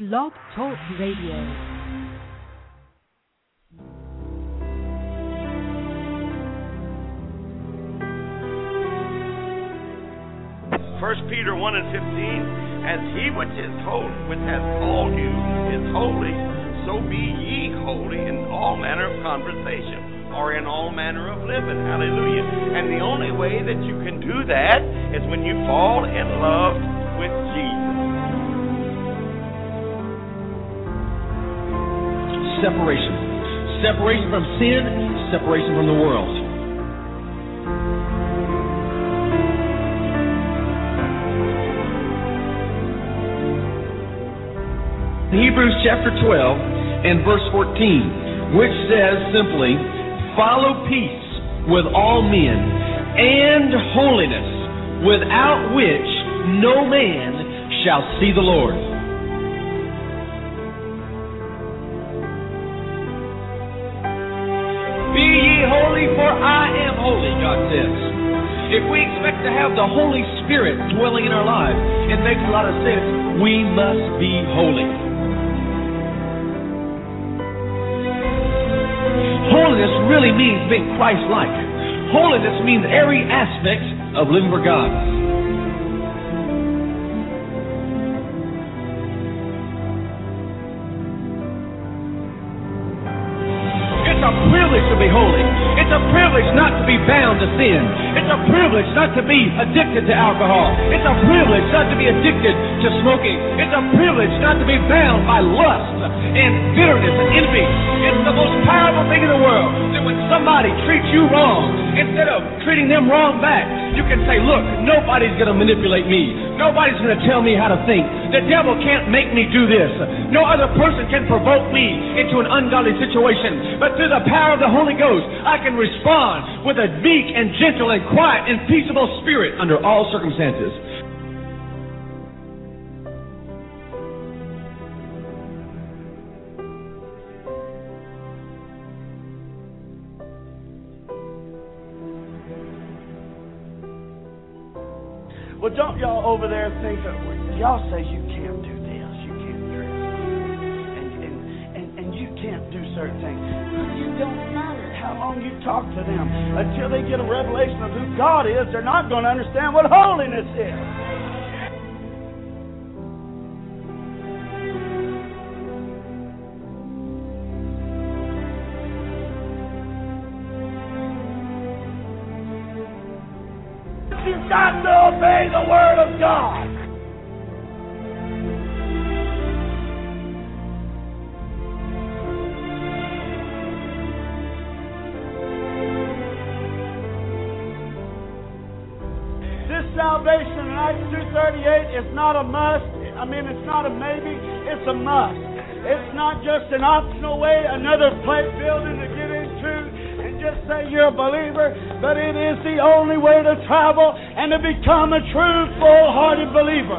Blog Talk Radio. 1 Peter 1:15, as he which hath called you is holy, so be ye holy in all manner of conversation, or in all manner of living. Hallelujah. And the only way that you can do that is when you fall in love with Jesus. Separation. Separation from sin, separation from the world. Hebrews chapter 12 and verse 14, which says simply, follow peace with all men and holiness, without which no man shall see the Lord. Be ye holy, for I am holy, God says. If we expect to have the Holy Spirit dwelling in our lives, it makes a lot of sense. We must be holy. Holiness really means being Christ-like. Holiness means every aspect of living for God. It's a privilege to be holy. It's a privilege not to be bound to sin. It's a privilege not to be addicted to alcohol. It's a privilege not to be addicted to smoking. It's a privilege not to be bound by lust and bitterness and envy. It's the most powerful thing in the world that when somebody treats you wrong, instead of treating them wrong back, you can say, look, nobody's going to manipulate me. Nobody's going to tell me how to think. The devil can't make me do this. No other person can provoke me into an ungodly situation. But through the power of the Holy Ghost, I can respond with a meek and gentle and quiet and peaceable spirit under all circumstances. Well, don't y'all over there think that y'all say you can't do this, you can't dress, and you can't do certain things. It don't matter how long you talk to them. Until they get a revelation of who God is, they're not going to understand what holiness is. You've got to obey the Word of God. This salvation in Acts 2:38 is not a must. It's not a maybe. It's a must. It's not just an optional way, another plate building to get into. Just say you're a believer, but it is the only way to travel and to become a true, full-hearted believer.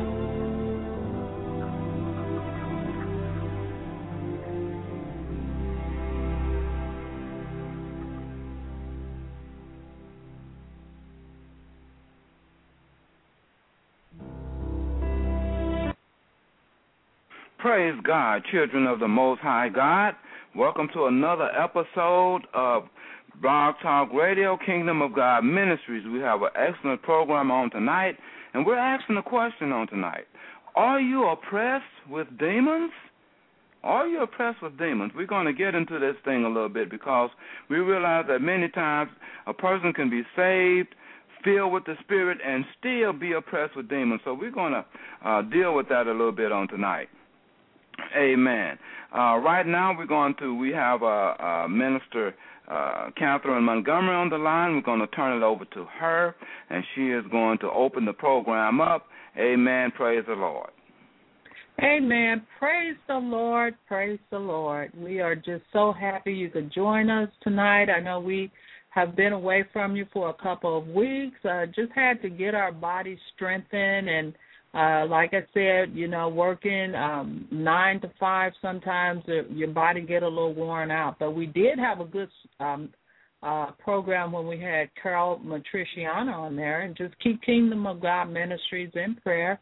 Praise God, children of the Most High God. Welcome to another episode of Blog Talk Radio, Kingdom of God Ministries. We have an excellent program on tonight, and we're asking a question on tonight. Are you oppressed with demons? Are you oppressed with demons? We're going to get into this thing a little bit because we realize that many times a person can be saved, filled with the Spirit, and still be oppressed with demons. So we're going to deal with that a little bit on tonight. Amen. Right now we have Minister Catherine Montgomery on the line. We're going to turn it over to her, and she is going to open the program up. Amen. Praise the Lord. Amen. Praise the Lord. Praise the Lord. We are just so happy you could join us tonight. I know we have been away from you for a couple of weeks. Just had to get our bodies strengthened and like I said, working 9 to 5, sometimes your body get a little worn out. But we did have a good program when we had Carol Matriciana on there, and just keep Kingdom of God Ministries in prayer.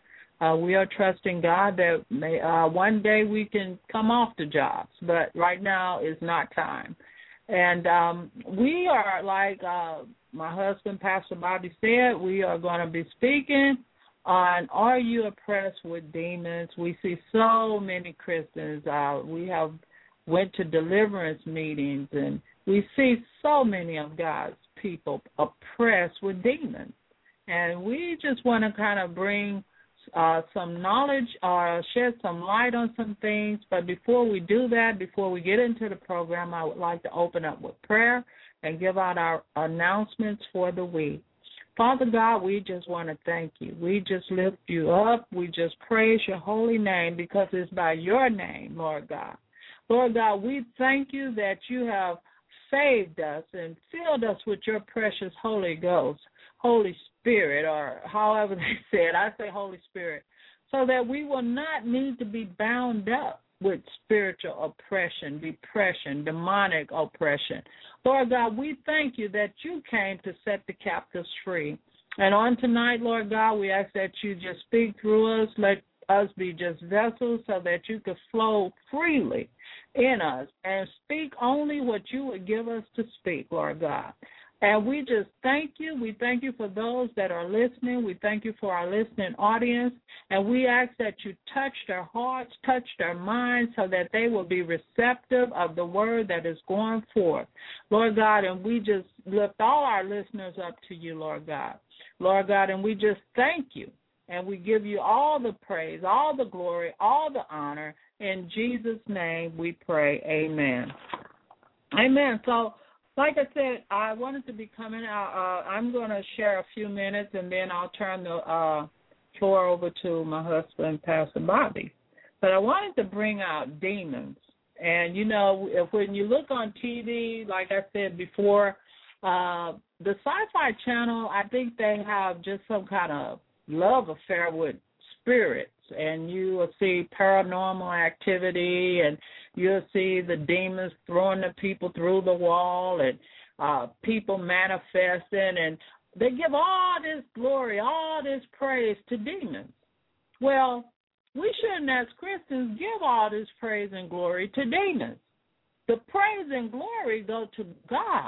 We are trusting God that one day we can come off the jobs, but right now is not time. And we are, like my husband, Pastor Bobby, said, we are going to be speaking on Are You Oppressed with Demons? We see so many Christians. We have went to deliverance meetings, and we see so many of God's people oppressed with demons. And we just want to kind of bring some knowledge or shed some light on some things. But before we do that, before we get into the program, I would like to open up with prayer and give out our announcements for the week. Father God, we just want to thank you. We just lift you up. We just praise your holy name because it's by your name, Lord God. Lord God, we thank you that you have saved us and filled us with your precious Holy Ghost, Holy Spirit, or however they say it. I say Holy Spirit, so that we will not need to be bound up with spiritual oppression, depression, demonic oppression. Lord God, we thank you that you came to set the captives free. And on tonight, Lord God, we ask that you just speak through us. Let us be just vessels so that you could flow freely in us and speak only what you would give us to speak, Lord God. And we just thank you. We thank you for those that are listening. We thank you for our listening audience. And we ask that you touch their hearts, touch their minds so that they will be receptive of the word that is going forth, Lord God. And we just lift all our listeners up to you, Lord God. Lord God, and we just thank you. And we give you all the praise, all the glory, all the honor. In Jesus' name we pray. Amen. Amen. So, like I said, I wanted to be coming out. I'm going to share a few minutes, and then I'll turn the floor over to my husband, Pastor Bobby. But I wanted to bring out demons. And, you know, when you look on TV, like I said before, the Sci-Fi Channel, I think they have just some kind of love affair with spirits. And you will see paranormal activity, and you'll see the demons throwing the people through the wall, and people manifesting, and they give all this glory, all this praise to demons. Well, we shouldn't, as Christians, give all this praise and glory to demons. The praise and glory go to God,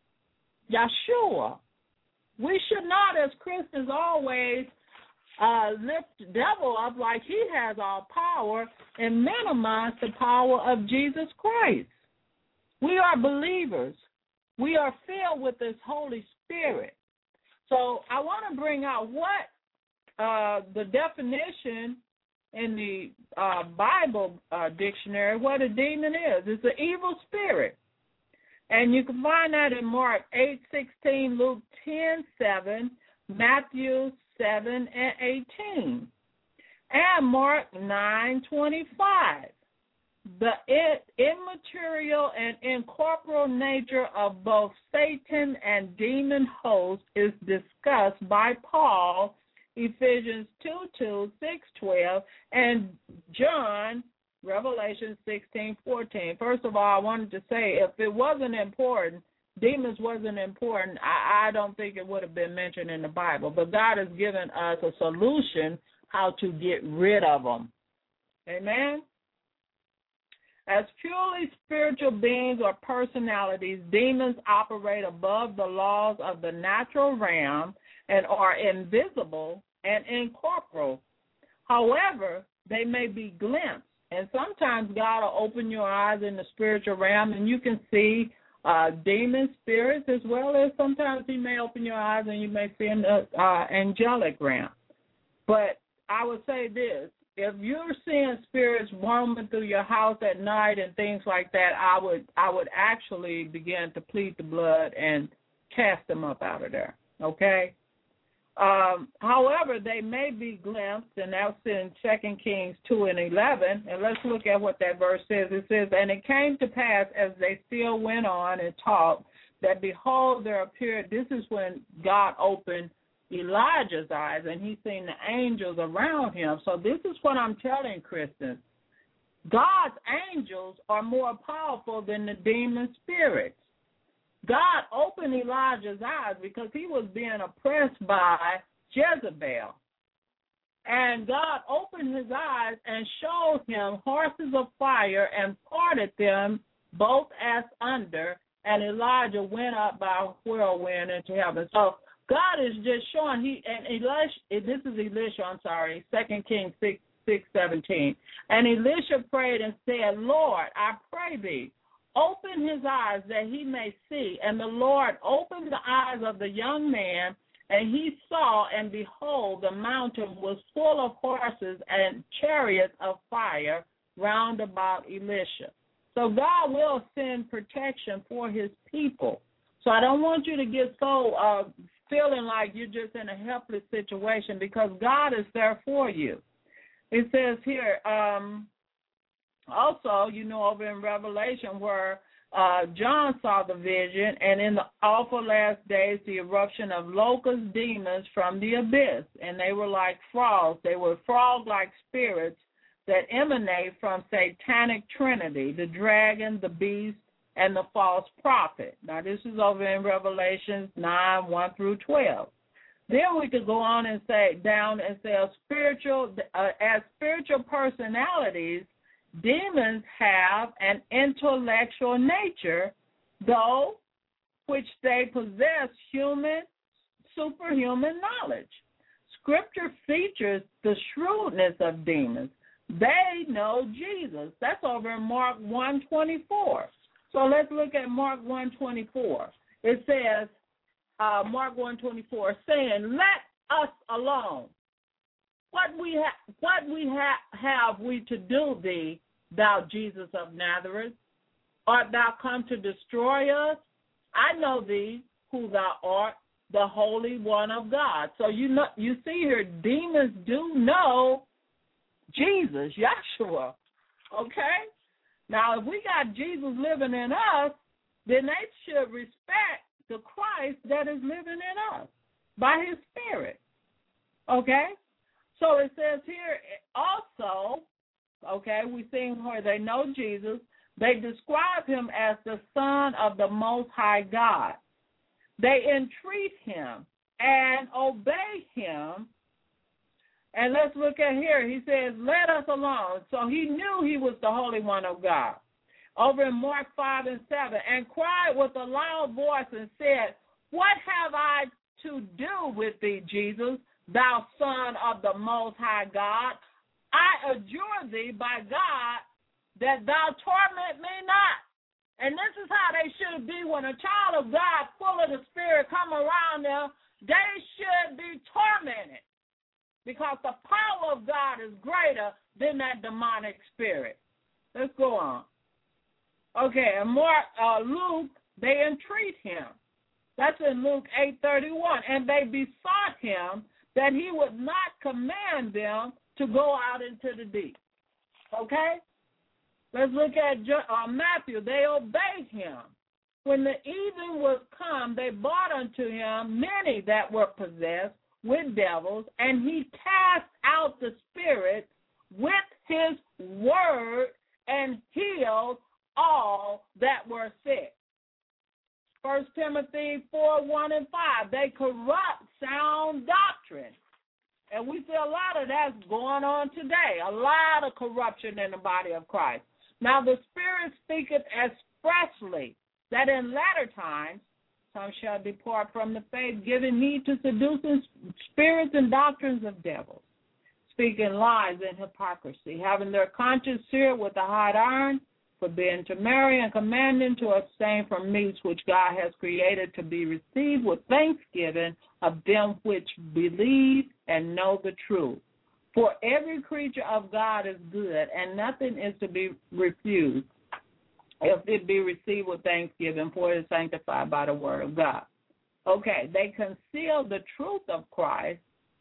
Yeshua. We should not, as Christians, always lift the devil up like he has all power and minimize the power of Jesus Christ. We are believers. We are filled with this Holy Spirit. So I want to bring out what the definition in the Bible dictionary, what a demon is. It's an evil spirit. And you can find that in Mark 8:16, Luke 10:7, Matthew 7 and 18, and Mark 9:25. The immaterial and incorporeal nature of both Satan and demon hosts is discussed by Paul, Ephesians 2:2, 6:12, and John, Revelation 16:14. First of all, I wanted to say, if it wasn't important, demons wasn't important, I don't think it would have been mentioned in the Bible. But God has given us a solution how to get rid of them. Amen? As purely spiritual beings or personalities, demons operate above the laws of the natural realm and are invisible and incorporeal. However, they may be glimpsed. And sometimes God will open your eyes in the spiritual realm and you can see demon spirits, as well as sometimes he may open your eyes and you may see an angelic realm. But I would say this, if you're seeing spirits roaming through your house at night and things like that, I would actually begin to plead the blood and cast them up out of there, okay? However, they may be glimpsed, and that's in 2 Kings 2:11. And let's look at what that verse says. It says, and it came to pass as they still went on and talked, that behold, there appeared, this is when God opened Elijah's eyes, and he seen the angels around him. So this is what I'm telling Christians. God's angels are more powerful than the demon spirits. God opened Elijah's eyes because he was being oppressed by Jezebel. And God opened his eyes and showed him horses of fire and parted them both as under, and Elijah went up by a whirlwind into heaven. So God is just showing, this is Elisha, 2 Kings 6:17. And Elisha prayed and said, Lord, I pray thee, open his eyes that he may see. And the Lord opened the eyes of the young man, and he saw, and behold, the mountain was full of horses and chariots of fire round about Elisha. So God will send protection for his people. So I don't want you to get so feeling like you're just in a helpless situation, because God is there for you. It says here, also, over in Revelation where John saw the vision, and in the awful last days, the eruption of locust demons from the abyss, and they were like frogs. They were frog-like spirits that emanate from satanic trinity, the dragon, the beast, and the false prophet. Now, this is over in Revelation 9:1-12. Then we could go on and say, as spiritual personalities, demons have an intellectual nature, though which they possess superhuman knowledge. Scripture features the shrewdness of demons. They know Jesus. That's over in Mark 1:24. So let's look at Mark 1:24. It says, Mark 1:24, saying, "Let us alone. What have we to do thee, thou Jesus of Nazareth? Art thou come to destroy us? I know thee, who thou art, the Holy One of God." So you see here, demons do know Jesus, Yeshua. Okay? Now, if we got Jesus living in us, then they should respect the Christ that is living in us by his Spirit. Okay? So it says here also, okay, we see where they know Jesus. They describe him as the Son of the Most High God. They entreat him and obey him. And let's look at here. He says, let us alone. So he knew he was the Holy One of God. Over in Mark 5:7, and cried with a loud voice and said, what have I to do with thee, Jesus, thou Son of the Most High God? I adjure thee by God that thou torment me not. And this is how they should be when a child of God full of the Spirit come around them. They should be tormented, because the power of God is greater than that demonic spirit. Let's go on. Okay, and Luke, they entreat him. That's in Luke 8:31. And they besought him that he would not command them to go out into the deep. Okay? Let's look at Matthew. They obeyed him. When the evening was come, they brought unto him many that were possessed with devils, and he cast out the spirits with his word and healed all that were sick. 1 Timothy 4:1-5, they corrupt sound doctrine. And we see a lot of that's going on today, a lot of corruption in the body of Christ. Now the Spirit speaketh expressly that in latter times some shall depart from the faith, giving heed to seducing spirits and doctrines of devils, speaking lies and hypocrisy, having their conscience seared with a hot iron, forbidding to marry, and commanding to abstain from meats which God has created to be received with thanksgiving of them which believe and know the truth. For every creature of God is good, and nothing is to be refused, if it be received with thanksgiving, for it is sanctified by the word of God. Okay, they conceal the truth of Christ's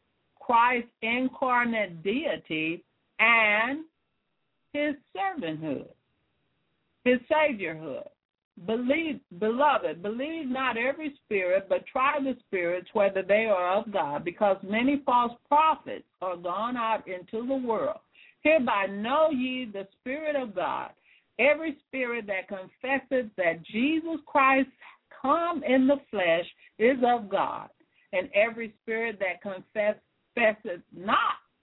incarnate deity, and his servanthood, his saviorhood. Beloved, believe not every spirit, but try the spirits whether they are of God, because many false prophets are gone out into the world. Hereby know ye the Spirit of God. Every spirit that confesseth that Jesus Christ come in the flesh is of God, and every spirit that confesseth not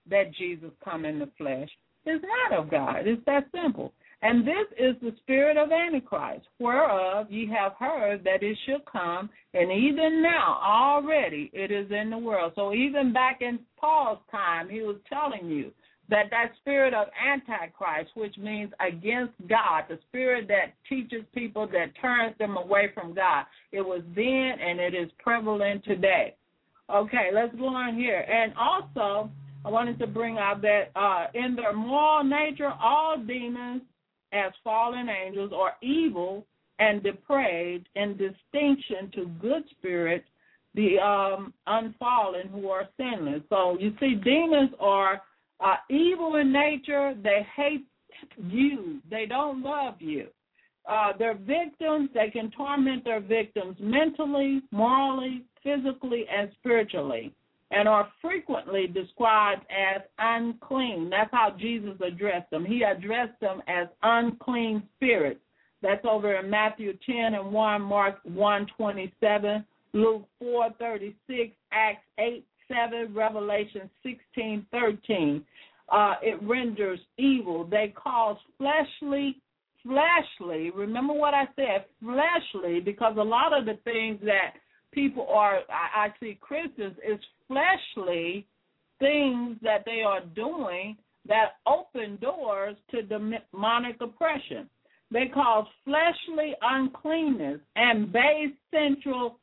that Jesus come in the flesh is not of God. It's that simple. And this is the spirit of Antichrist, whereof ye have heard that it should come, and even now already it is in the world. So even back in Paul's time, he was telling you that spirit of Antichrist, which means against God, the spirit that teaches people, that turns them away from God, it was then and it is prevalent today. Okay, let's go on here. And also, I wanted to bring out that in their moral nature, all demons as fallen angels are evil and depraved in distinction to good spirits, the unfallen who are sinless. So you see, demons are evil in nature. They hate you. They don't love you. They're victims. They can torment their victims mentally, morally, physically, and spiritually, and are frequently described as unclean. That's how Jesus addressed them. He addressed them as unclean spirits. That's over in Matthew 10:1, Mark 1:27, Luke 4:36, Acts 8:7, Revelation 16:13. It renders evil. They cause fleshly. Remember what I said, fleshly, because a lot of the things that people are, I see Christians, is fleshly things that they are doing that open doors to demonic oppression. They cause fleshly uncleanness and base sensual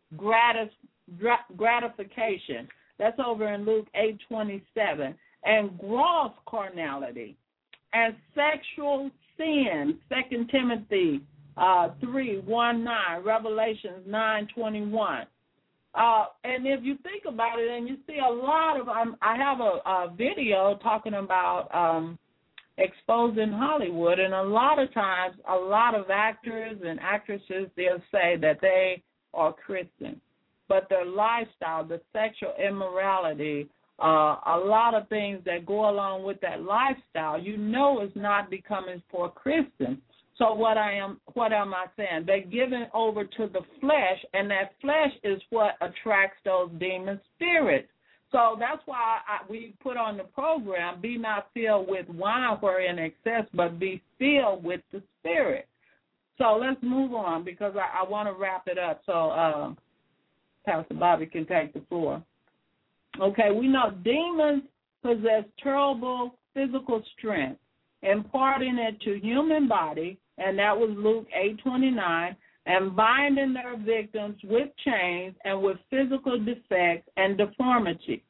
gratification. That's over in Luke 8:27. And gross carnality and sexual sin, 2 Timothy 3:1-9, Revelations 9:21. And if you think about it, and you see a lot of, I have a video talking about exposing Hollywood, and a lot of times, a lot of actors and actresses, they'll say that they are Christian, but their lifestyle, the sexual immorality, a lot of things that go along with that lifestyle, is not becoming for Christians. So what am I saying? They're given over to the flesh, and that flesh is what attracts those demon spirits. So that's why we put on the program, be not filled with wine wherein excess, but be filled with the Spirit. So let's move on, because I want to wrap it up so Pastor Bobby can take the floor. Okay, we know demons possess terrible physical strength, imparting it to human body, and that was Luke 8:29, and binding their victims with chains and with physical defects and deformities,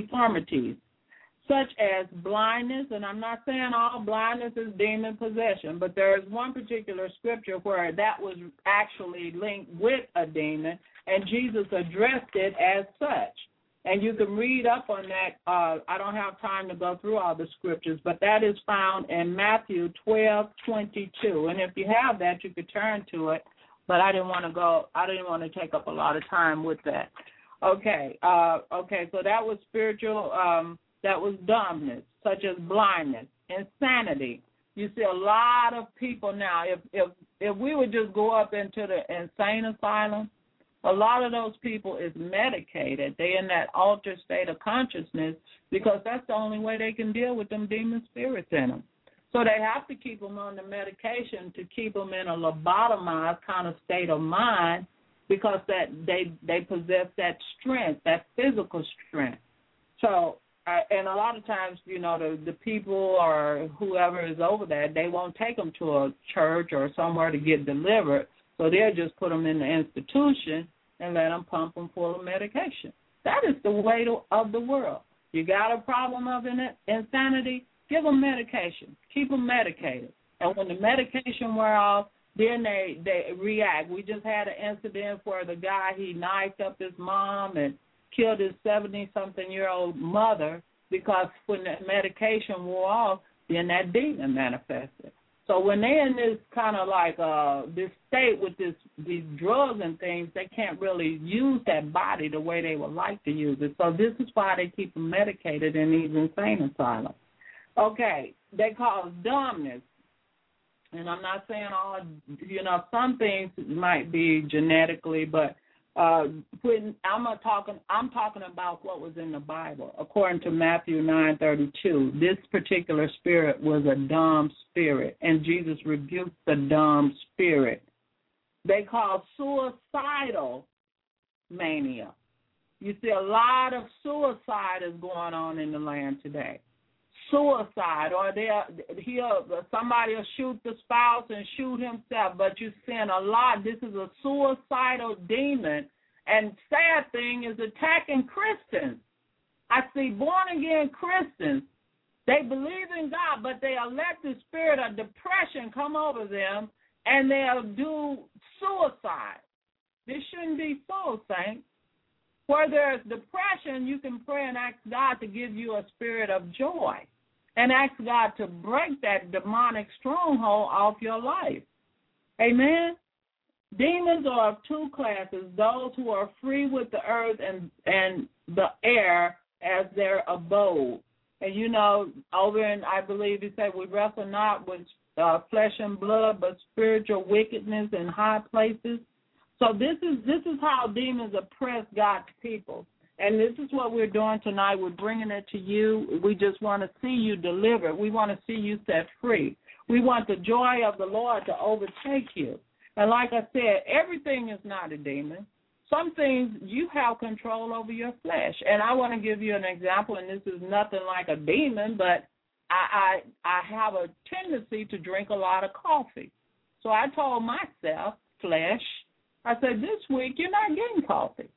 such as blindness. And I'm not saying all blindness is demon possession, but there is one particular scripture where that was actually linked with a demon, and Jesus addressed it as such. And you can read up on that. I don't have time to go through all the scriptures, but that is found in Matthew 12:22. And if you have that, you could turn to it. But I didn't want to take up a lot of time with that. Okay. So that was spiritual. That was dumbness, such as blindness, insanity. You see a lot of people now. If we would just go up into the insane asylum, a lot of those people is medicated. They're in that altered state of consciousness because that's the only way they can deal with them demon spirits in them. So they have to keep them on the medication to keep them in a lobotomized kind of state of mind, because that they possess that strength, that physical strength. So, and a lot of times, the people or whoever is over there, they won't take them to a church or somewhere to get delivered. So they'll just put them in the institution and let them pump them full of medication. That is the way of the world. You got a problem of insanity, give them medication. Keep them medicated. And when the medication wear off, then they react. We just had an incident where the guy, he knifed up his mom and killed his 70-something-year-old mother because when the medication wore off, then that demon manifested. So when they're in this kind of like this state with these drugs and things, they can't really use that body the way they would like to use it. So this is why they keep them medicated in these insane asylums. Okay, they cause dumbness. And I'm not saying all, some things might be genetically, but When I'm talking about what was in the Bible. According to Matthew 9:32, this particular spirit was a dumb spirit, and Jesus rebuked the dumb spirit. They call suicidal mania. You see, a lot of suicide is going on in the land today. Suicide, or somebody will shoot the spouse and shoot himself, but you're seeing a lot. This is a suicidal demon, and sad thing is attacking Christians. I see born-again Christians. They believe in God, but they'll let the spirit of depression come over them, and they'll do suicide. This shouldn't be so, saints. Where there's depression, you can pray and ask God to give you a spirit of joy and ask God to break that demonic stronghold off your life. Amen? Demons are of two classes, those who are free with the earth and the air as their abode. And, you know, over in, I believe he said, we wrestle not with flesh and blood, but spiritual wickedness in high places. So this is how demons oppress God's people. And this is what we're doing tonight. We're bringing it to you. We just want to see you delivered. We want to see you set free. We want the joy of the Lord to overtake you. And like I said, everything is not a demon. Some things you have control over your flesh. And I want to give you an example, and this is nothing like a demon, but I have a tendency to drink a lot of coffee. So I told myself, flesh, I said, this week you're not getting coffee.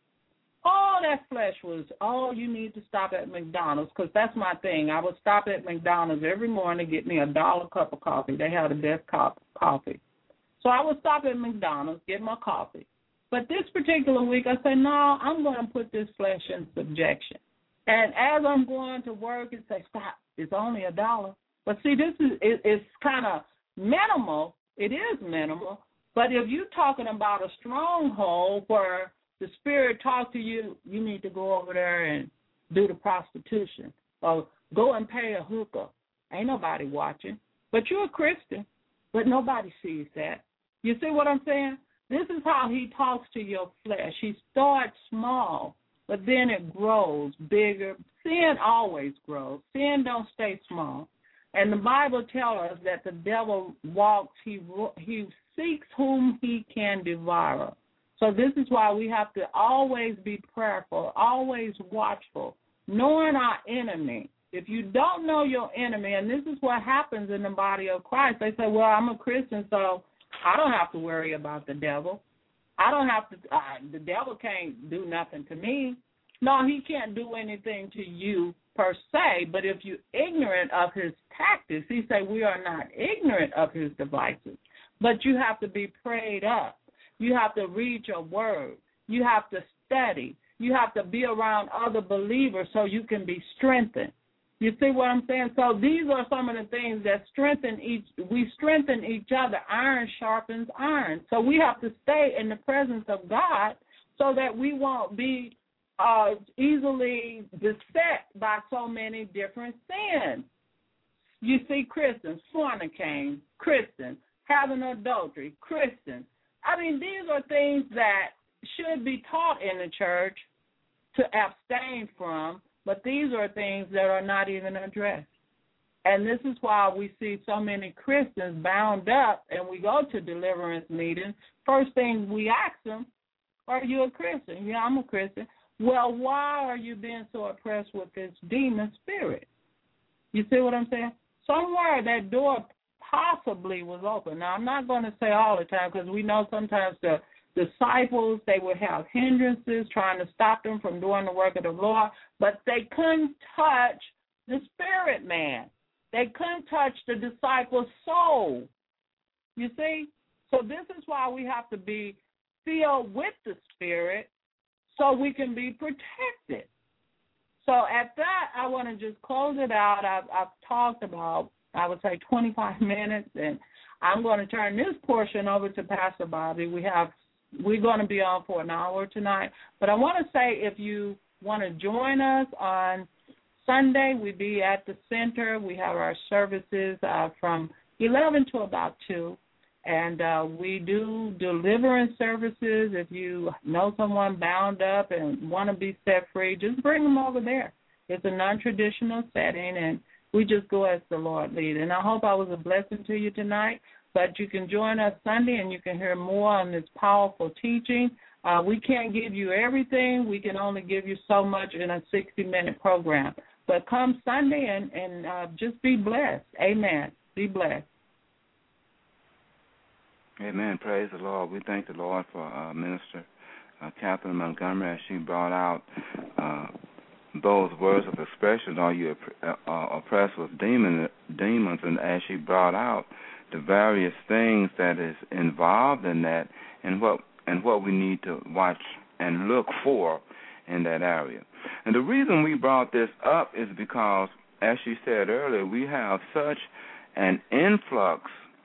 All that flesh was, you need to stop at McDonald's, because that's my thing. I would stop at McDonald's every morning to get me $1 cup of coffee. They have the best coffee. So I would stop at McDonald's, get my coffee. But this particular week, I said, no, I'm going to put this flesh in subjection. And as I'm going to work, it says, stop, it's only $1. But see, it's kind of minimal. It is minimal. But if you're talking about a stronghold where the spirit talks to you, you need to go over there and do the prostitution or go and pay a hooker. Ain't nobody watching. But you're a Christian, but nobody sees that. You see what I'm saying? This is how he talks to your flesh. He starts small, but then it grows bigger. Sin always grows. Sin don't stay small. And the Bible tells us that the devil walks, he seeks whom he can devour. So this is why we have to always be prayerful, always watchful, knowing our enemy. If you don't know your enemy, and this is what happens in the body of Christ, they say, well, I'm a Christian, so I don't have to worry about the devil. I don't have to, the devil can't do nothing to me. No, he can't do anything to you per se, but if you're ignorant of his tactics, he said we are not ignorant of his devices, but you have to be prayed up. You have to read your word. You have to study. You have to be around other believers so you can be strengthened. You see what I'm saying? So these are some of the things that we strengthen each other. Iron sharpens iron. So we have to stay in the presence of God so that we won't be easily beset by so many different sins. You see Christians fornicating, Christians having adultery, Christians. I mean, these are things that should be taught in the church to abstain from, but these are things that are not even addressed. And this is why we see so many Christians bound up, and we go to deliverance meetings. First thing we ask them, are you a Christian? Yeah, I'm a Christian. Well, why are you being so oppressed with this demon spirit? You see what I'm saying? Somewhere that door possibly was open. Now, I'm not going to say all the time because we know sometimes the disciples, they would have hindrances trying to stop them from doing the work of the Lord, but they couldn't touch the spirit man. They couldn't touch the disciples' soul. You see? So this is why we have to be filled with the Spirit so we can be protected. So at that, I want to just close it out. I've talked about, I would say, 25 minutes, and I'm going to turn this portion over to Pastor Bobby. We're going to be on for an hour tonight. But I want to say if you want to join us on Sunday, we'll be at the center. We have our services from 11 to about 2. And we do deliverance services. If you know someone bound up and want to be set free, just bring them over there. It's a non-traditional setting, and we just go as the Lord leads. And I hope I was a blessing to you tonight. But you can join us Sunday, and you can hear more on this powerful teaching. We can't give you everything. We can only give you so much in a 60-minute program. But come Sunday and just be blessed. Amen. Be blessed. Amen. Praise the Lord. We thank the Lord for Minister Catherine Montgomery as she brought out those words of expression, are you oppressed with demons, and as she brought out the various things that is involved in that and what we need to watch and look for in that area. And the reason we brought this up is because, as she said earlier, we have such an influx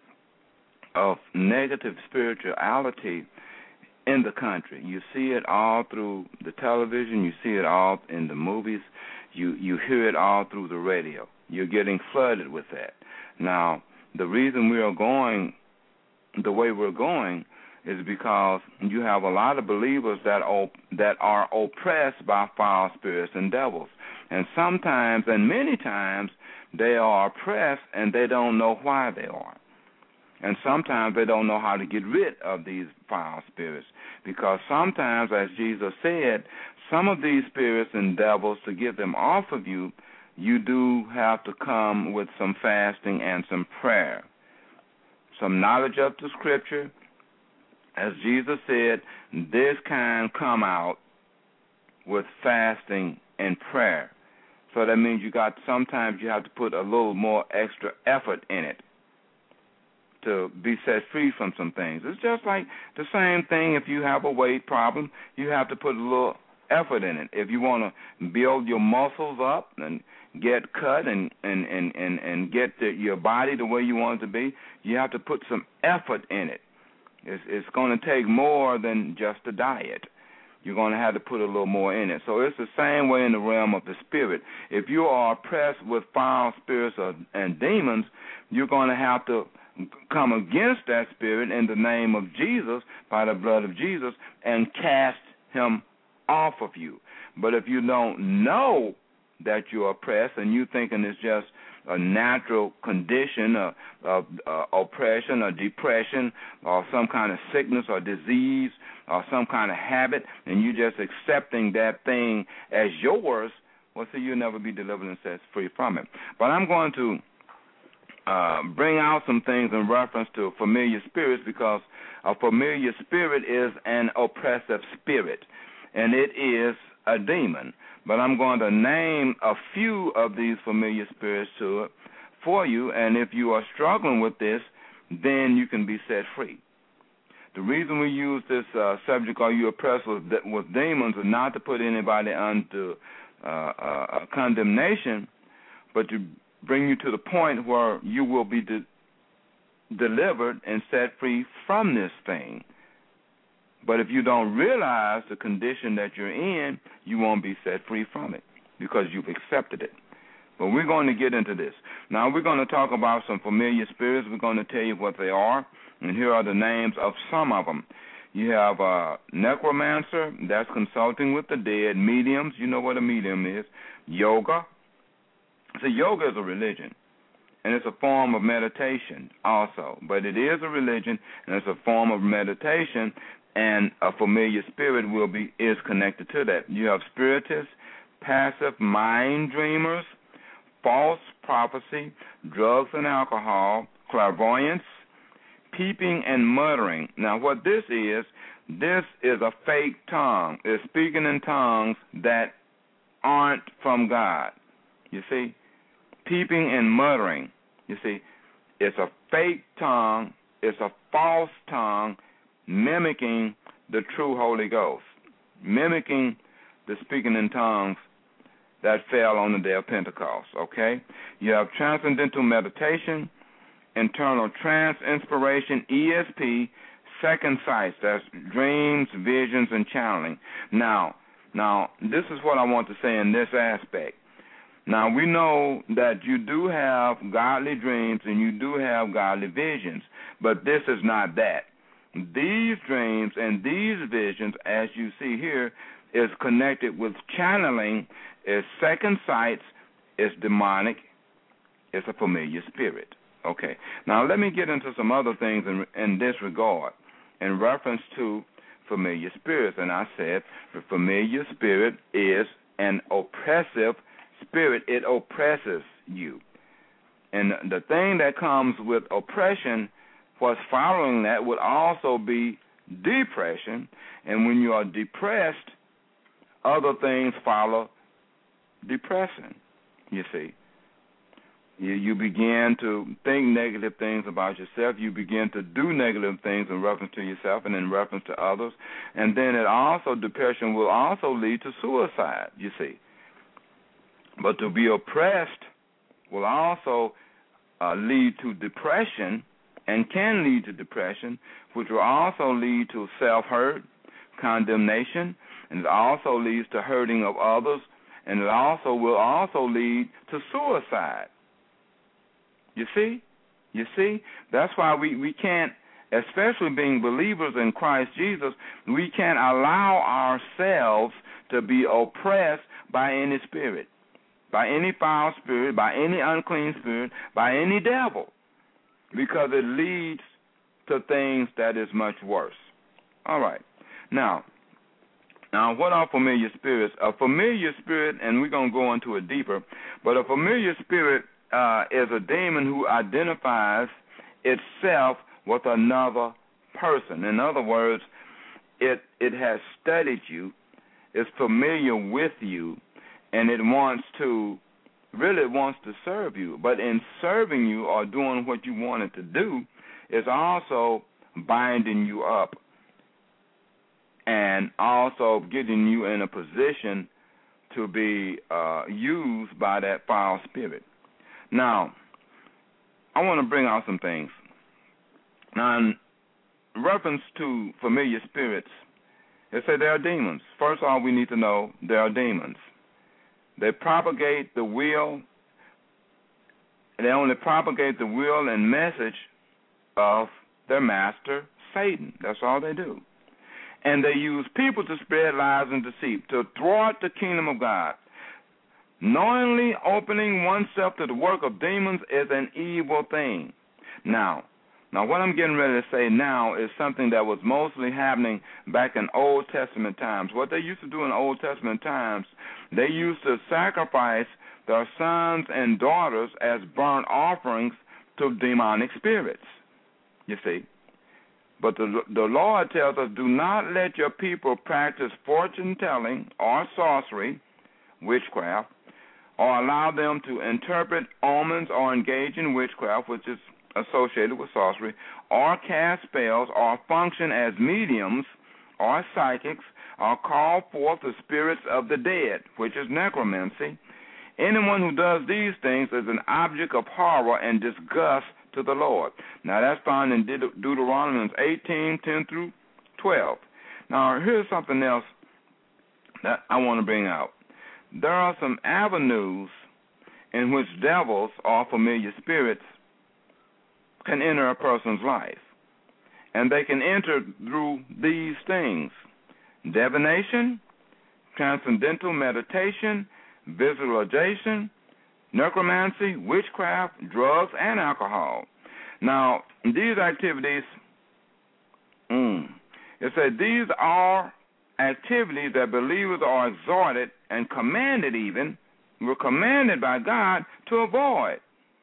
of negative spirituality in the country. You see it all through the television. You see it all in the movies. You hear it all through the radio. You're getting flooded with that. Now, the reason we are going the way we're going is because you have a lot of believers that are oppressed by foul spirits and devils. And sometimes, and many times, they are oppressed and they don't know why they are. And sometimes they don't know how to get rid of these foul spirits, because sometimes, as Jesus said, some of these spirits and devils, to get them off of you, you do have to come with some fasting and some prayer, some knowledge of the Scripture. As Jesus said, this kind come out with fasting and prayer. So that means sometimes you have to put a little more extra effort in it to be set free from some things. It's just like the same thing if you have a weight problem. You have to put a little effort in it. If you want to build your muscles up and get cut and get your body the way you want it to be, you have to put some effort in it. It's going to take more than just a diet. You're going to have to put a little more in it. So it's the same way in the realm of the spirit. If you are oppressed with foul spirits and demons, you're going to have to come against that spirit in the name of Jesus, by the blood of Jesus, and cast him off of you. But if you don't know that you're oppressed and you're thinking it's just a natural condition of oppression or depression or some kind of sickness or disease or some kind of habit, and you're just accepting that thing as yours, well, see, you'll never be delivered and set free from it. But I'm going to bring out some things in reference to familiar spirits, because a familiar spirit is an oppressive spirit, and it is a demon. But I'm going to name a few of these familiar spirits for you, and if you are struggling with this, then you can be set free. The reason we use this subject, are you oppressed with demons, is not to put anybody under condemnation, but to bring you to the point where you will be delivered and set free from this thing. But if you don't realize the condition that you're in, you won't be set free from it because you've accepted it. But we're going to get into this. Now we're going to talk about some familiar spirits. We're going to tell you what they are, and here are the names of some of them. You have a necromancer, that's consulting with the dead. Mediums, you know what a medium is. Yoga. So yoga is a religion, and it's a form of meditation also. But it is a religion, and it's a form of meditation, and a familiar spirit is connected to that. You have spiritists, passive mind dreamers, false prophecy, drugs and alcohol, clairvoyance, peeping and muttering. Now what this is a fake tongue. It's speaking in tongues that aren't from God. You see? Peeping and muttering. You see, it's a fake tongue, it's a false tongue, mimicking the true Holy Ghost, mimicking the speaking in tongues that fell on the day of Pentecost, okay? You have transcendental meditation, internal trance, inspiration, ESP, second sight, that's dreams, visions, and channeling. Now, this is what I want to say in this aspect. Now, we know that you do have godly dreams and you do have godly visions, but this is not that. These dreams and these visions, as you see here, is connected with channeling, is second sight, is demonic, it's a familiar spirit. Okay. Now, let me get into some other things in this regard in reference to familiar spirits. And I said the familiar spirit is an oppressive spirit. It oppresses you. And the thing that comes with oppression, what's following that would also be depression. And when you are depressed, other things follow depression, you see. You begin to think negative things about yourself. You begin to do negative things in reference to yourself and in reference to others. And then depression will also lead to suicide, you see. But to be oppressed will also lead to depression and can lead to depression, which will also lead to self-hurt, condemnation, and it also leads to hurting of others, and it also will also lead to suicide. You see? That's why we can't, especially being believers in Christ Jesus, we can't allow ourselves to be oppressed by any spirit, by any foul spirit, by any unclean spirit, by any devil, because it leads to things that is much worse. All right. Now, what are familiar spirits? A familiar spirit, and we're going to go into it deeper, but a familiar spirit is a demon who identifies itself with another person. In other words, it has studied you, is familiar with you, and it wants to serve you. But in serving you or doing what you want it to do, is also binding you up and also getting you in a position to be used by that foul spirit. Now, I want to bring out some things. Now, in reference to familiar spirits, it said there are demons. First of all, we need to know there are demons. They propagate the will. They only propagate the will and message of their master, Satan. That's all they do. And they use people to spread lies and deceit, to thwart the kingdom of God. Knowingly opening oneself to the work of demons is an evil thing. Now, what I'm getting ready to say now is something that was mostly happening back in Old Testament times. What they used to do in Old Testament times, they used to sacrifice their sons and daughters as burnt offerings to demonic spirits, you see. But the Lord tells us, do not let your people practice fortune-telling or sorcery, witchcraft, or allow them to interpret omens or engage in witchcraft, which is associated with sorcery, or cast spells, or function as mediums or psychics, or call forth the spirits of the dead, which is necromancy. Anyone who does these things is an object of horror and disgust to the Lord. Now, that's found in Deuteronomy 18:10 through 12. Now, here's something else that I want to bring out. There are some avenues in which devils or familiar spirits can enter a person's life. And they can enter through these things: divination, transcendental meditation, visualization, necromancy, witchcraft, drugs, and alcohol. Now, these activities, it said these are activities that believers are exhorted and commanded we're commanded by God to avoid.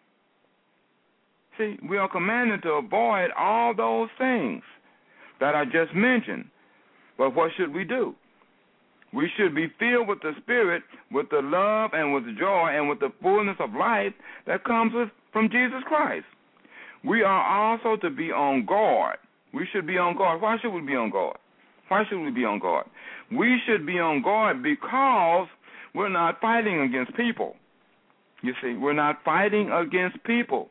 See, we are commanded to avoid all those things that I just mentioned. But what should we do? We should be filled with the Spirit, with the love and with joy and with the fullness of life that comes from Jesus Christ. We are also to be on guard. We should be on guard. Why should we be on guard? Why should we be on guard? We should be on guard because we're not fighting against people. You see, we're not fighting against people.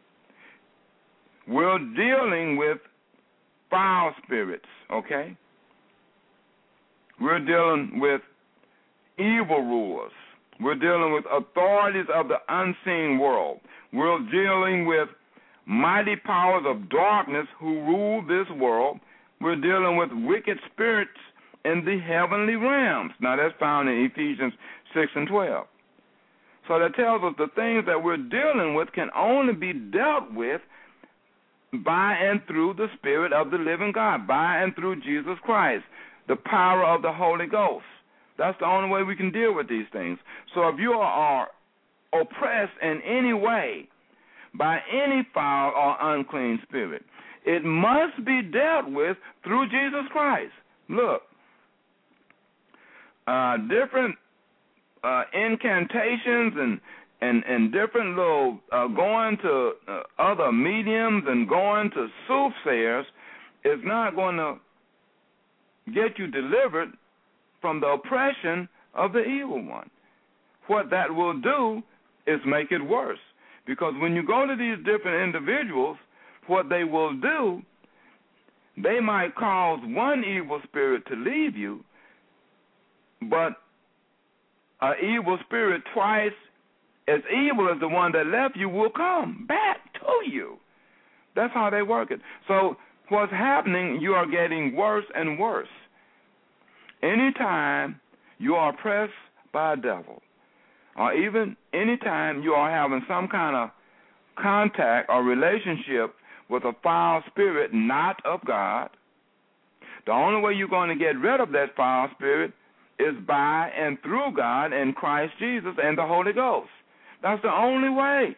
We're dealing with foul spirits, okay? We're dealing with evil rulers. We're dealing with authorities of the unseen world. We're dealing with mighty powers of darkness who rule this world. We're dealing with wicked spirits in the heavenly realms. Now, that's found in Ephesians 6 and 12. So that tells us the things that we're dealing with can only be dealt with by and through the Spirit of the living God, by and through Jesus Christ, the power of the Holy Ghost. That's the only way we can deal with these things. So if you are oppressed in any way by any foul or unclean spirit, it must be dealt with through Jesus Christ. Look, different incantations and different little going to other mediums and going to soothsayers is not going to get you delivered from the oppression of the evil one. What that will do is make it worse. Because when you go to these different individuals, what they will do, they might cause one evil spirit to leave you, but an evil spirit twice as evil as the one that left you will come back to you. That's how they work it. So what's happening, you are getting worse and worse. Anytime you are oppressed by a devil, or even anytime you are having some kind of contact or relationship with a foul spirit not of God, the only way you're going to get rid of that foul spirit is by and through God and Christ Jesus and the Holy Ghost. That's the only way.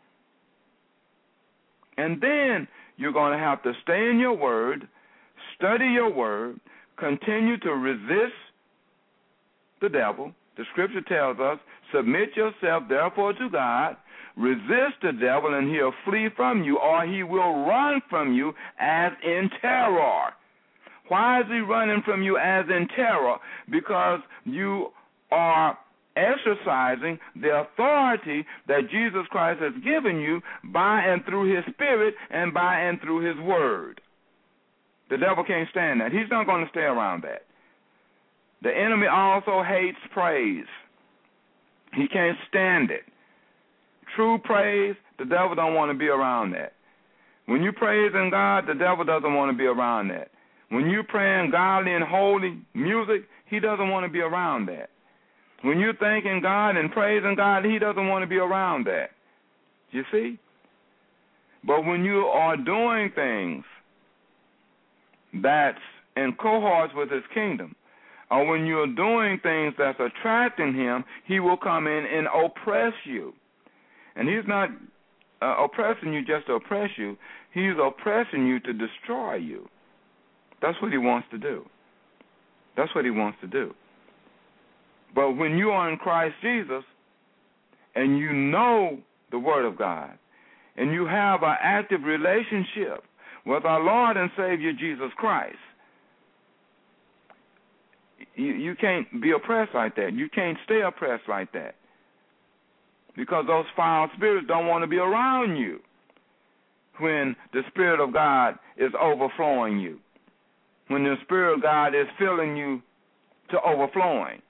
And then you're going to have to stay in your word, study your word, continue to resist the devil. The scripture tells us, submit yourself therefore to God, resist the devil and he'll flee from you, or he will run from you as in terror. Why is he running from you as in terror? Because you are exercising the authority that Jesus Christ has given you by and through his Spirit and by and through his word. The devil can't stand that. He's not going to stay around that. The enemy also hates praise. He can't stand it. True praise, the devil don't want to be around that. When you praise in God, the devil doesn't want to be around that. When you're praying godly and holy music, he doesn't want to be around that. When you're thanking God and praising God, he doesn't want to be around that. You see? But when you are doing things that's in cohorts with his kingdom, or when you're doing things that's attracting him, he will come in and oppress you. And he's not oppressing you just to oppress you. He's oppressing you to destroy you. That's what he wants to do. That's what he wants to do. But when you are in Christ Jesus and you know the Word of God and you have an active relationship with our Lord and Savior Jesus Christ, you can't be oppressed like that. You can't stay oppressed like that because those foul spirits don't want to be around you when the Spirit of God is overflowing you, when the Spirit of God is filling you to overflowing,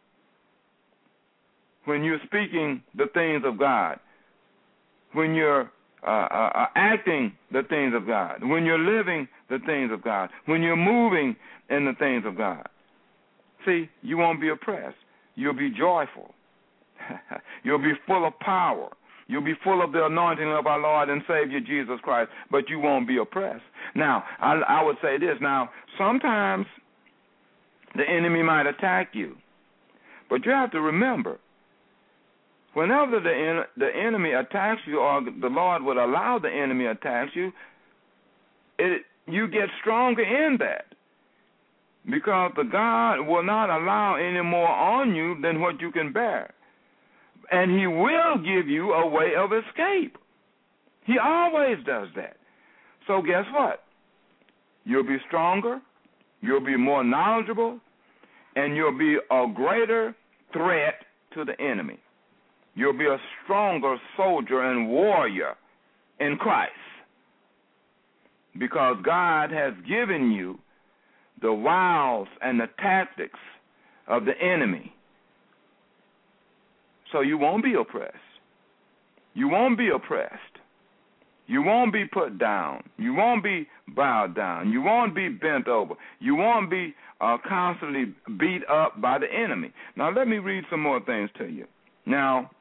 when you're speaking the things of God, when you're acting the things of God, when you're living the things of God, when you're moving in the things of God. See, you won't be oppressed. You'll be joyful. You'll be full of power. You'll be full of the anointing of our Lord and Savior Jesus Christ, but you won't be oppressed. Now, I would say this. Now, sometimes the enemy might attack you, but you have to remember, whenever the enemy attacks you, or the Lord would allow the enemy attacks you, you get stronger in that. Because the God will not allow any more on you than what you can bear. And he will give you a way of escape. He always does that. So guess what? You'll be stronger, you'll be more knowledgeable, and you'll be a greater threat to the enemy. You'll be a stronger soldier and warrior in Christ. Because God has given you the wiles and the tactics of the enemy So you won't be oppressed. You won't be oppressed. You won't be put down. You won't be bowed down. You won't be bent over. You won't be constantly beat up by the enemy. Now, let me read some more things to you. Now,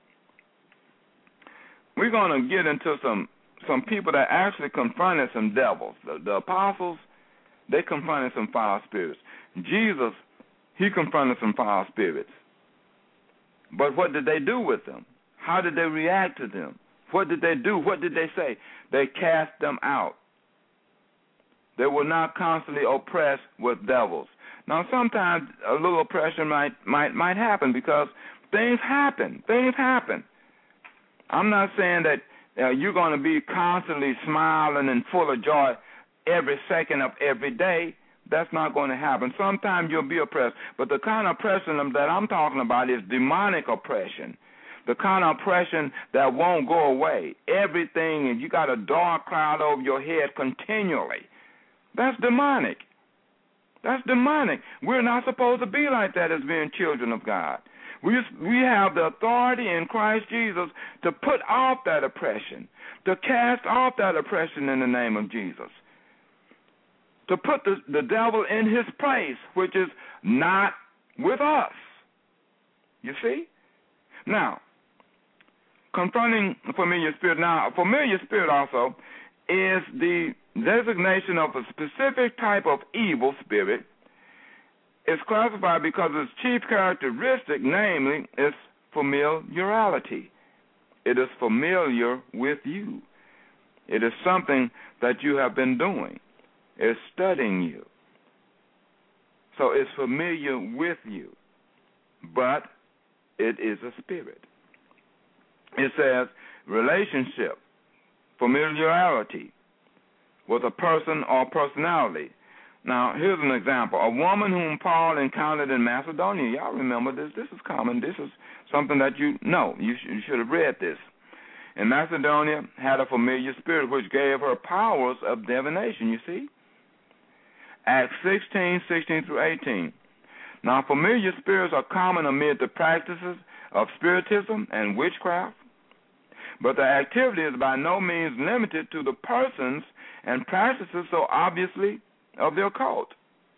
we're going to get into some people that actually confronted some devils. The apostles, they confronted some foul spirits. Jesus, he confronted some foul spirits. But what did they do with them? How did they react to them? What did they do? What did they say? They cast them out. They were not constantly oppressed with devils. Now, sometimes a little oppression might happen because things happen. Things happen. I'm not saying that you're going to be constantly smiling and full of joy every second of every day. That's not going to happen. Sometimes you'll be oppressed. But the kind of oppression that I'm talking about is demonic oppression. The kind of oppression that won't go away. Everything, and you got a dark cloud over your head continually. That's demonic. That's demonic. We're not supposed to be like that as being children of God. We have the authority in Christ Jesus to put off that oppression, to cast off that oppression in the name of Jesus, to put the devil in his place, which is not with us. You see? Now, confronting a familiar spirit. Now, a familiar spirit also is the designation of a specific type of evil spirit. It's classified because its chief characteristic, namely, is familiarity. It is familiar with you. It is something that you have been doing. It's studying you. So it's familiar with you. But it is a spirit. It says relationship, familiarity with a person or personality. Now, here's an example. A woman whom Paul encountered in Macedonia. Y'all remember this. This is common. This is something that you know. You should have read this. In Macedonia, had a familiar spirit which gave her powers of divination, you see. Acts 16 through 18. Now, familiar spirits are common amid the practices of spiritism and witchcraft, but the activity is by no means limited to the persons and practices so obviously of the occult.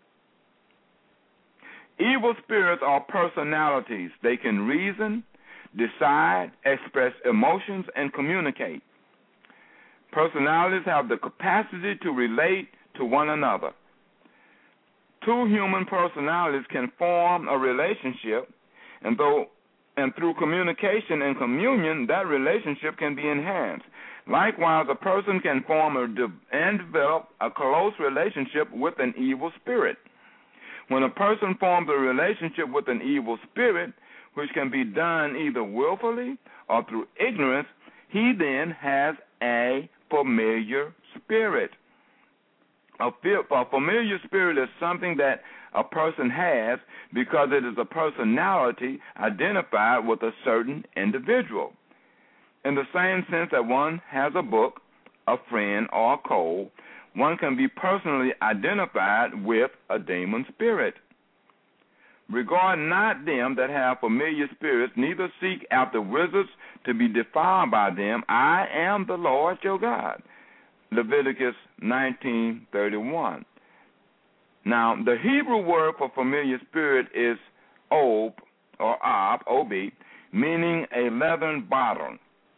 Evil spirits are personalities. They can reason, decide, express emotions, and communicate. Personalities have the capacity to relate to one another. Two human personalities can form a relationship, and through communication and communion, that relationship can be enhanced. Likewise, a person can form and develop a close relationship with an evil spirit. When a person forms a relationship with an evil spirit, which can be done either willfully or through ignorance, he then has a familiar spirit. A familiar spirit is something that a person has because it is a personality identified with a certain individual. In the same sense that one has a book, a friend, or a cold, one can be personally identified with a demon spirit. Regard not them that have familiar spirits, neither seek after wizards to be defiled by them. I am the Lord your God. Leviticus 19:31. Now, the Hebrew word for familiar spirit is ob, or ob, O-B, meaning a leathern bottle.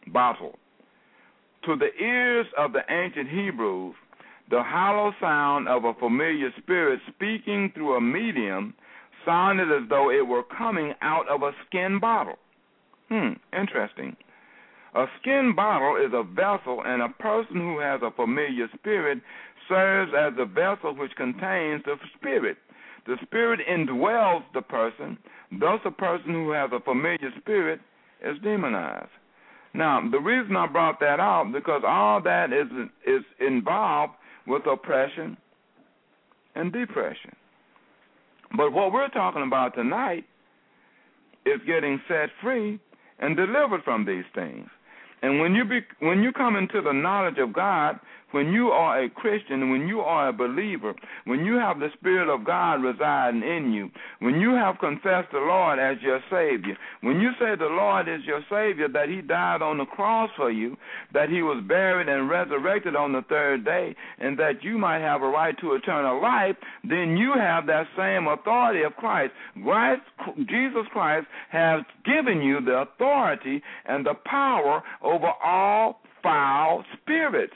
To the ears of the ancient Hebrews, the hollow sound of a familiar spirit speaking through a medium sounded as though it were coming out of a skin bottle. Interesting. A skin bottle is a vessel, and a person who has a familiar spirit serves as the vessel which contains the spirit. The spirit indwells the person, thus a person who has a familiar spirit is demonized. Now, the reason I brought that out, because all that is involved with oppression and depression. But what we're talking about tonight is getting set free and delivered from these things. And when you come into the knowledge of God, when you are a Christian, when you are a believer, when you have the Spirit of God residing in you, when you have confessed the Lord as your Savior, when you say the Lord is your Savior, that He died on the cross for you, that He was buried and resurrected on the third day, and that you might have a right to eternal life, then you have that same authority of Christ. Jesus Christ has given you the authority and the power over all foul spirits.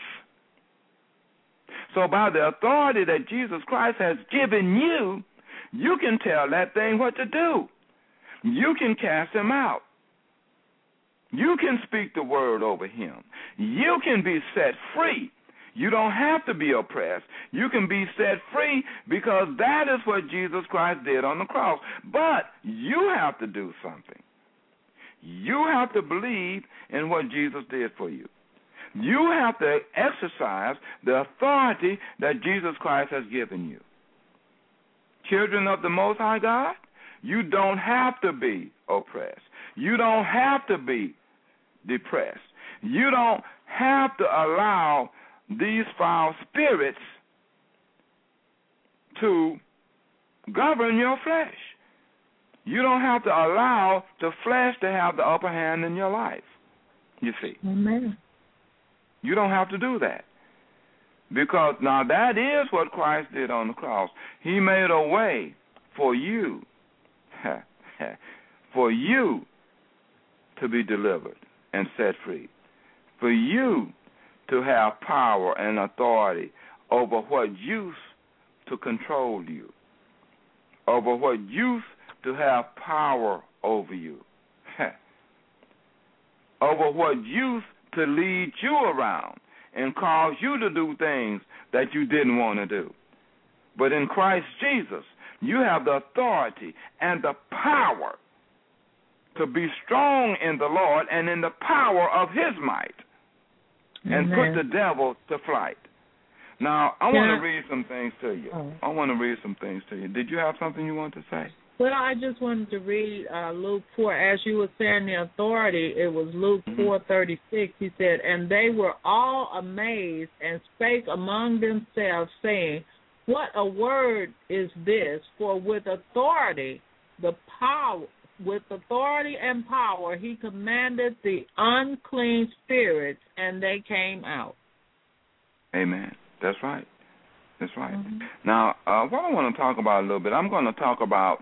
So by the authority that Jesus Christ has given you, you can tell that thing what to do. You can cast him out. You can speak the word over him. You can be set free. You don't have to be oppressed. You can be set free because that is what Jesus Christ did on the cross. But you have to do something. You have to believe in what Jesus did for you. You have to exercise the authority that Jesus Christ has given you. Children of the Most High God, you don't have to be oppressed. You don't have to be depressed. You don't have to allow these foul spirits to govern your flesh. You don't have to allow the flesh to have the upper hand in your life, you see. Amen. You don't have to do that. Because now that is what Christ did on the cross. He made a way for you, for you to be delivered and set free, for you to have power and authority over what used to control you, over what used to have power over you, over what used to lead you around and cause you to do things that you didn't want to do. But in Christ Jesus, you have the authority and the power to be strong in the Lord and in the power of his might. And put the devil to flight. Now, I want to read some things to you. Did you have something you want to say? Well, I just wanted to read Luke 4. As you were saying the authority, it was Luke 4:36. He said, "And they were all amazed and spake among themselves, saying, What a word is this? For with authority and power he commanded the unclean spirits, and they came out." Amen. That's right. That's right. Now, what I want to talk about a little bit, I'm going to talk about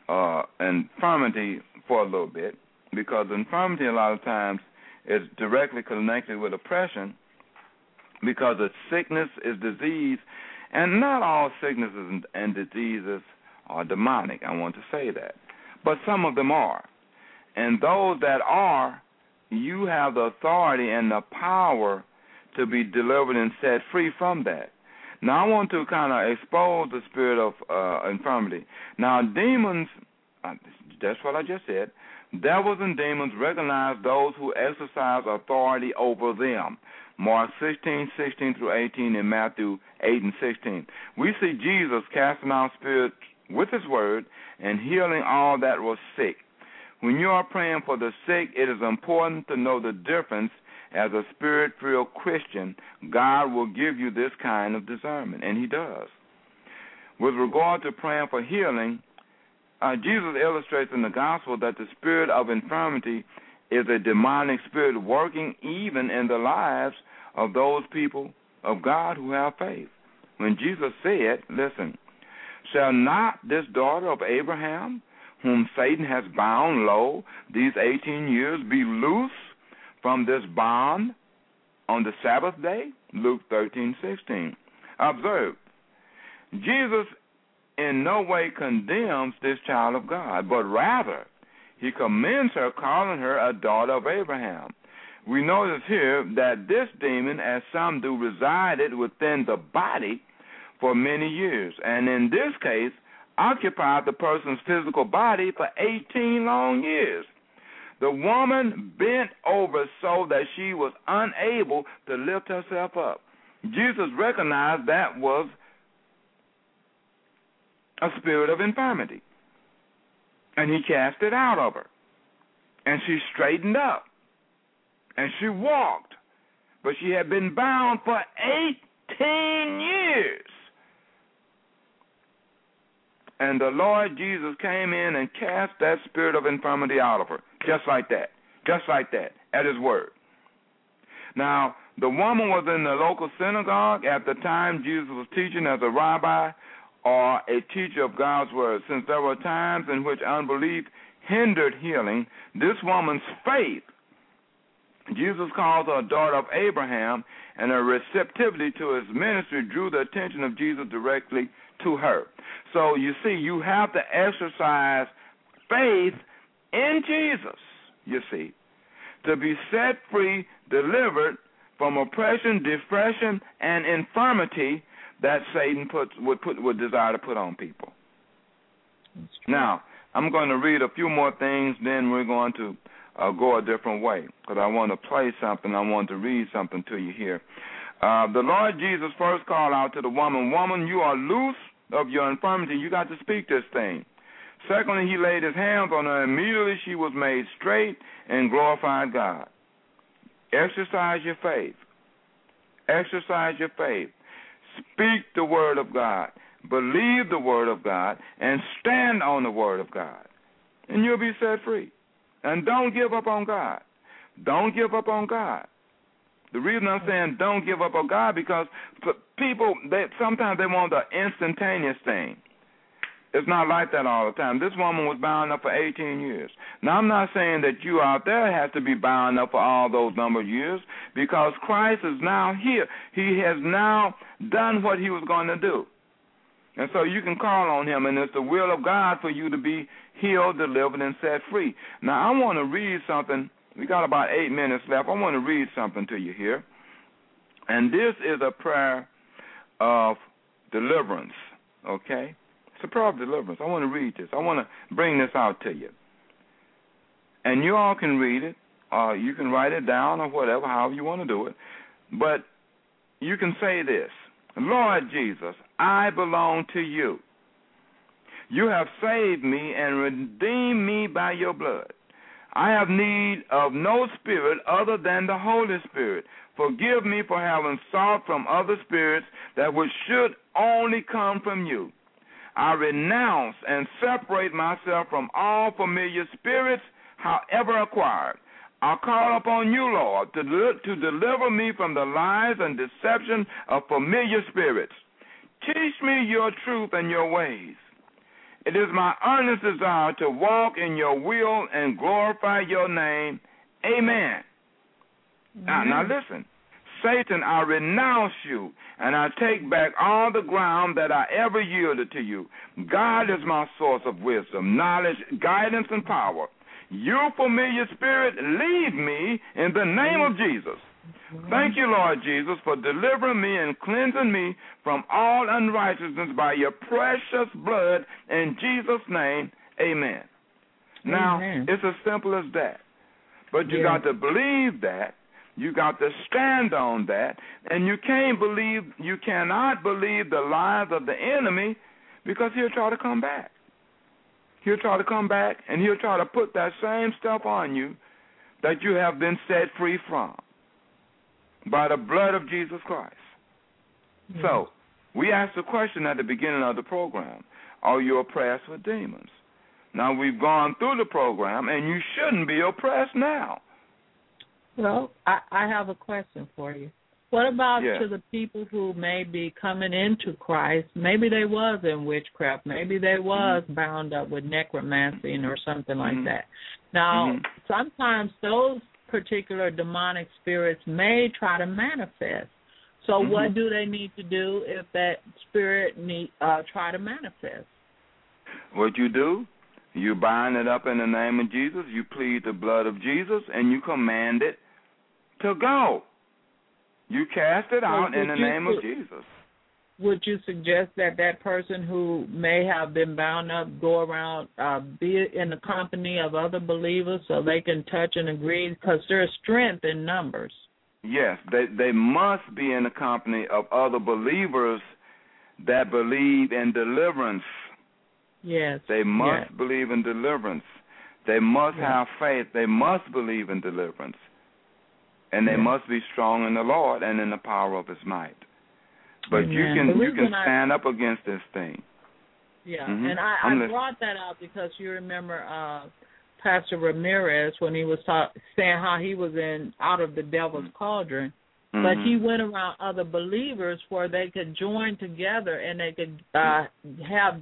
infirmity for a little bit, because infirmity a lot of times is directly connected with oppression, because it's sickness, is disease, and not all sicknesses and diseases are demonic. I want to say that. But some of them are. And those that are, you have the authority and the power to be delivered and set free from that. Now, I want to kind of expose the spirit of infirmity. Now, demons, that's what I just said, devils and demons recognize those who exercise authority over them. Mark 16:16 through 18, and Matthew 8 and 16. We see Jesus casting out spirits with his word and healing all that was sick. When you are praying for the sick, it is important to know the difference. As a spirit-filled Christian, God will give you this kind of discernment, and he does. With regard to praying for healing, Jesus illustrates in the gospel that the spirit of infirmity is a demonic spirit working even in the lives of those people of God who have faith. When Jesus said, listen, "Shall not this daughter of Abraham, whom Satan has bound, lo, these 18 years, be loose from this bond on the Sabbath day?" Luke 13:16. Observe, Jesus in no way condemns this child of God, but rather he commends her, calling her a daughter of Abraham. We notice here that this demon, as some do, resided within the body for many years, and in this case occupied the person's physical body for 18 long years. The woman bent over so that she was unable to lift herself up. Jesus recognized that was a spirit of infirmity, and he cast it out of her. And she straightened up, and she walked. but she had been bound for 18 years. And the Lord Jesus came in and cast that spirit of infirmity out of her, just like that, at his word. Now, the woman was in the local synagogue at the time Jesus was teaching as a rabbi or a teacher of God's word. Since there were times in which unbelief hindered healing, this woman's faith, Jesus calls her a daughter of Abraham, and her receptivity to his ministry drew the attention of Jesus directly to her. So you see, you have to exercise faith in Jesus, you see, to be set free, delivered from oppression, depression, and infirmity that Satan would desire to put on people. Now, I'm going to read a few more things, then we're going to go a different way, because I want to play something. I want to read something to you here. The Lord Jesus first called out to the woman, "Woman, you are loose of your infirmity." You got to speak this thing. Secondly, he laid his hands on her. Immediately she was made straight and glorified God. Exercise your faith. Exercise your faith. Speak the word of God. Believe the word of God and stand on the word of God. And you'll be set free. And don't give up on God. Don't give up on God. The reason I'm saying don't give up on God, because people, sometimes they want the instantaneous thing. It's not like that all the time. This woman was bound up for 18 years. Now, I'm not saying that you out there have to be bound up for all those number of years, because Christ is now here. He has now done what he was going to do. And so you can call on him, and it's the will of God for you to be healed, delivered, and set free. Now, I want to read something. We got about 8 minutes left. I want to read something to you here. And this is a prayer of deliverance, okay? It's a prayer of deliverance. I want to read this. I want to bring this out to you. And you all can read it, or you can write it down, or whatever, however you want to do it. But you can say this: Lord Jesus, I belong to you. You have saved me and redeemed me by your blood. I have need of no spirit other than the Holy Spirit. Forgive me for having sought from other spirits that which should only come from you. I renounce and separate myself from all familiar spirits, however acquired. I call upon you, Lord, to deliver me from the lies and deception of familiar spirits. Teach me your truth and your ways. It is my earnest desire to walk in your will and glorify your name. Amen. Now listen. Satan, I renounce you, and I take back all the ground that I ever yielded to you. God is my source of wisdom, knowledge, guidance, and power. You familiar spirit, leave me in the name of Jesus. Thank you, Lord Jesus, for delivering me and cleansing me from all unrighteousness by your precious blood. In Jesus' name, amen. Now, it's as simple as that. But you got to believe that. You got to stand on that. And you cannot believe the lies of the enemy, because he'll try to come back. He'll try to come back, and he'll try to put that same stuff on you that you have been set free from by the blood of Jesus Christ. So, we asked the question at the beginning of the program, are you oppressed with demons? Now, we've gone through the program, and you shouldn't be oppressed now. Well, I have a question for you. What about to the people who may be coming into Christ? Maybe they was in witchcraft. Maybe they was bound up with necromancy or something like that. Now, sometimes those particular demonic spirits may try to manifest. So what do they need to do if that spirit try to manifest? What you do, you bind it up in the name of Jesus, you plead the blood of Jesus, and you command it to go. You cast it out in the name of Jesus. Would you suggest that that person who may have been bound up go around, be in the company of other believers so they can touch and agree? Because there's strength in numbers. Yes, they must be in the company of other believers that believe in deliverance. Yes. They must believe in deliverance. They must have faith. They must believe in deliverance. and they must be strong in the Lord and in the power of His might. But you can stand up against this thing. Yeah, and I brought that out because you remember Pastor Ramirez when he was saying how he was out of the devil's cauldron, but he went around other believers where they could join together and they could have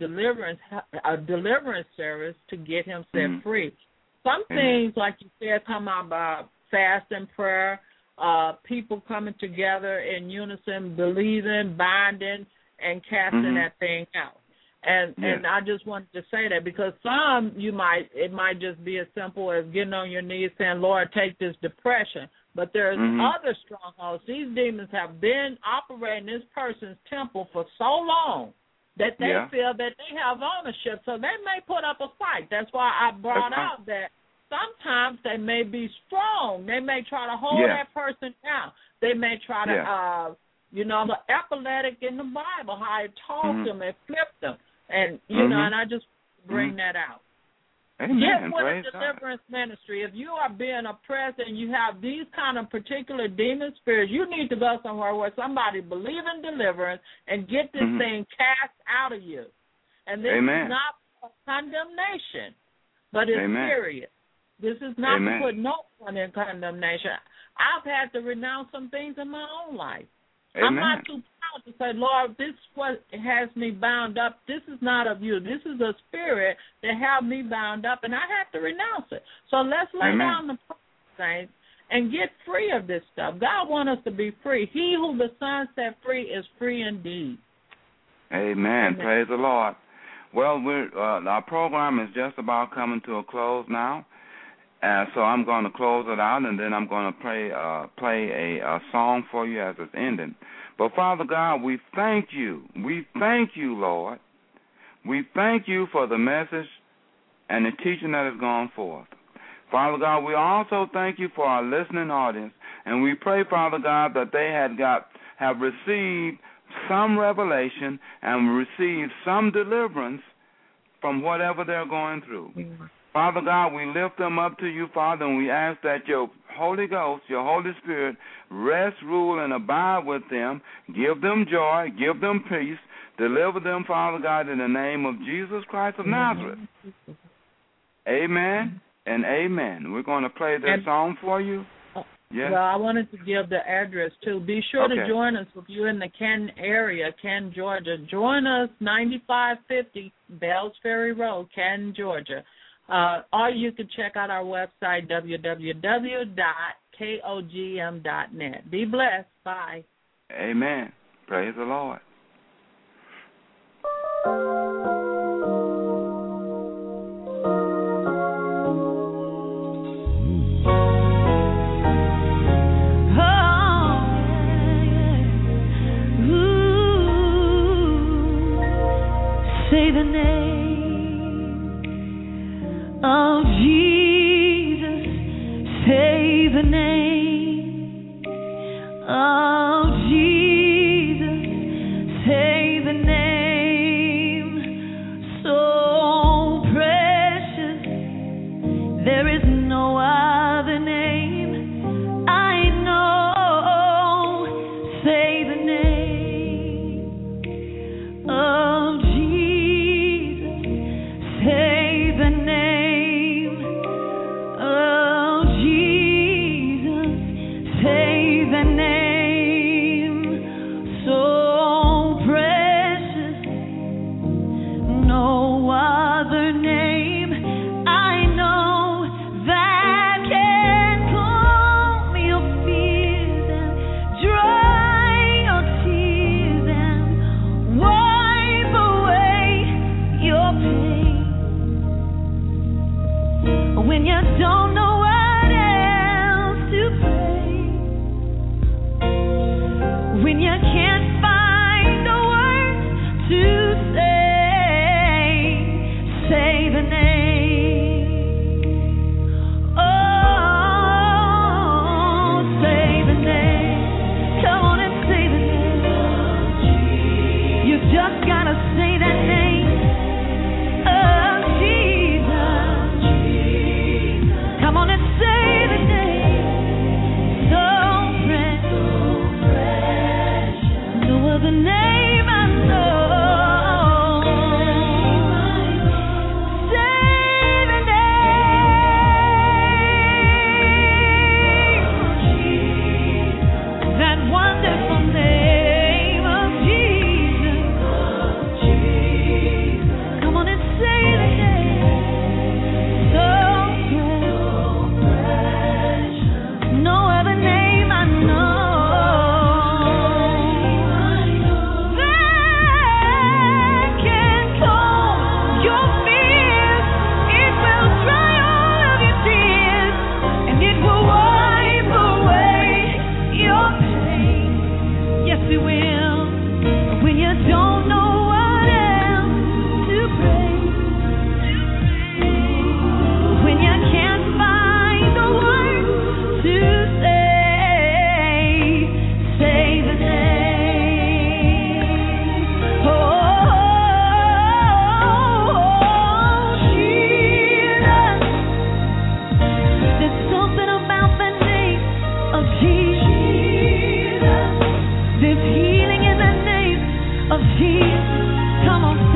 a deliverance service to get him set free. Some things, like you said, come out about fast and prayer, people coming together in unison, believing, binding, and casting that thing out. And I just wanted to say that because some it might just be as simple as getting on your knees saying, Lord, take this depression. But there's other strongholds. These demons have been operating this person's temple for so long that they feel that they have ownership. So they may put up a fight. That's why I brought out that sometimes they may be strong. They may try to hold that person down. They may try to, the epileptic in the Bible, how it talked them and flipped them. And, and I just bring that out. Amen. Get with a deliverance ministry. If you are being oppressed and you have these kind of particular demon spirits, you need to go somewhere where somebody believes in deliverance and get this thing cast out of you. And this is not condemnation, but it's serious. This is not to put no one in condemnation. I've had to renounce some things in my own life. I'm not too proud to say, Lord, this is what has me bound up. This is not of you. This is a spirit that have me bound up, and I have to renounce it. So let's lay down the things and get free of this stuff. God wants us to be free. He who the Son set free is free indeed. Amen. Praise the Lord. Well, our program is just about coming to a close now. So I'm going to close it out, and then I'm going to play a song for you as it's ending. But, Father God, we thank you. We thank you, Lord. We thank you for the message and the teaching that has gone forth. Father God, we also thank you for our listening audience, and we pray, Father God, that they have received some revelation and received some deliverance from whatever they're going through. Father God, we lift them up to you, Father, and we ask that your Holy Ghost, your Holy Spirit, rest, rule, and abide with them. Give them joy, give them peace. Deliver them, Father God, in the name of Jesus Christ of Nazareth. Amen and amen. We're going to play this song for you. Yes. Well, I wanted to give the address, too. Be sure to join us if you're in the Canton area, Canton, Georgia. Join us, 9550 Bells Ferry Road, Canton, Georgia. Or you can check out our website, www.kogm.net. Be blessed. Bye. Amen. Praise the Lord. Say the name of Jesus, say the name of Jesus, say the name, so precious, there is no other name I know, say the name of Jesus, say the name. When you don't know what else to pray, when you can't find the words to say the name. Oh, say the name. Come on and say the name. You just gotta say that name. Come on and say the name. So don't know what else to pray. When you can't find the words to say the name. Oh, Jesus. There's something about the name of Jesus. There's healing in the name of Jesus. Come on.